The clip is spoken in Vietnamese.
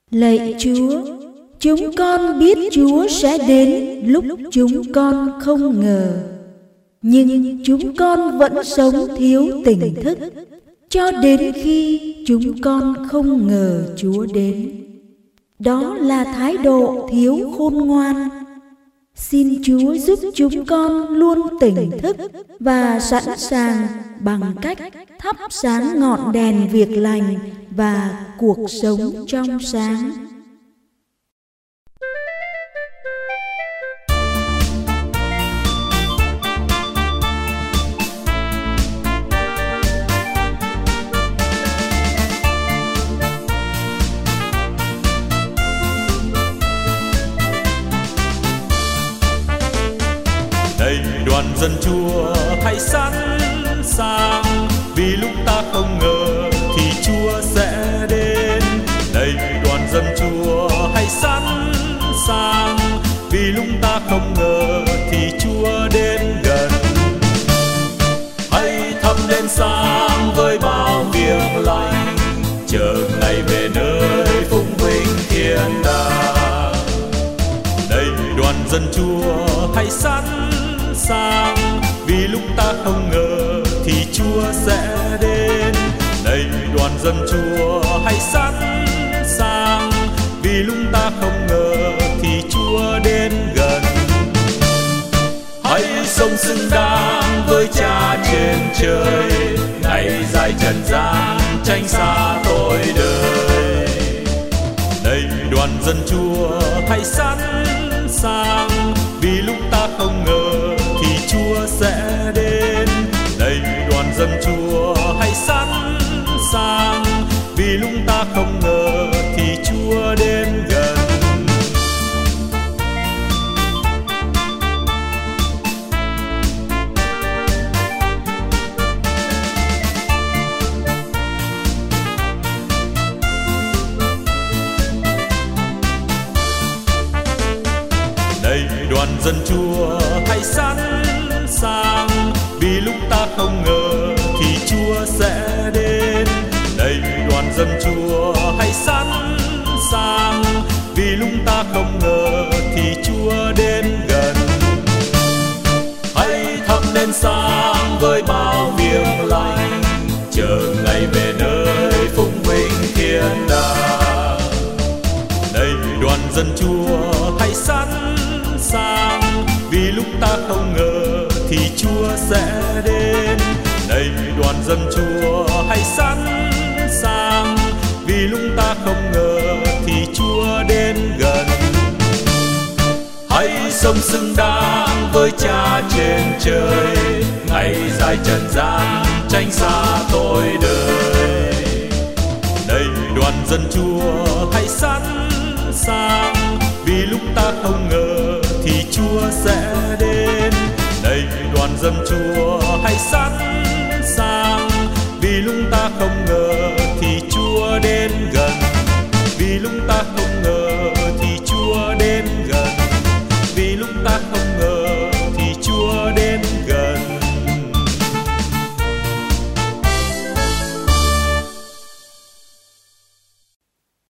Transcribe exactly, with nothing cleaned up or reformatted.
Lạy Chúa, chúng con biết Chúa sẽ đến lúc chúng con không ngờ, nhưng chúng con vẫn sống thiếu tỉnh thức cho đến khi chúng con không ngờ Chúa đến. Đó là thái độ thiếu khôn ngoan. Xin Chúa giúp chúng con luôn tỉnh thức và sẵn sàng bằng cách thắp sáng ngọn đèn việc lành và cuộc sống trong sáng. Này đoàn dân Chúa hãy sẵn sàng, vì lúc ta không ngờ thì Chúa sẽ đến. Này đoàn dân Chúa hãy sẵn sàng, vì lúc ta không ngờ thì Chúa đến gần. Hãy thắp đèn sáng với bao việc lành, chờ ngày về nơi phụng vinh thiên đàng. Này đoàn dân Chúa hãy sẵn sàng, vì lúc ta không ngờ thì Chúa sẽ đến. Này đoàn dân Chúa hãy sẵn sàng, vì lúc ta không ngờ thì Chúa đến gần. Hãy sống xứng đáng với Cha trên trời, ngày dài trần gian tránh xa tội đời. Này đoàn dân Chúa hãy sẵn sàng, vì lúc ta không ngờ thì Chúa sẽ đến. Này đoàn dân Chúa hãy sẵn sàng, vì lúc ta không ngờ thì Chúa đến gần. Này đoàn dân Chúa hãy sẵn sàng, vì lúc ta không ngờ thì Chúa sẽ đến. Này đoàn dân Chúa hãy sẵn sàng, vì lúc ta không ngờ thì Chúa đến gần. Hãy thắp đèn sáng với bao việc lành, chờ ngày về nơi phụng vinh thiên đàng. Này đoàn dân Chúa hãy sẵn sàng, vì lúc ta không ngờ thì Chúa sẽ đến. Này đoàn dân Chúa hãy sẵn sàng, vì lúc ta không ngờ thì Chúa đến gần. Hãy sống xứng đáng với Cha trên trời, ngày dài trần gian tránh xa tội đời. Này đoàn dân Chúa hãy sẵn sàng, vì lúc ta không ngờ thì Chúa sẽ đến. Này đoàn dân Chúa hãy sẵn sàng, vì lúc ta không ngờ thì Chúa đến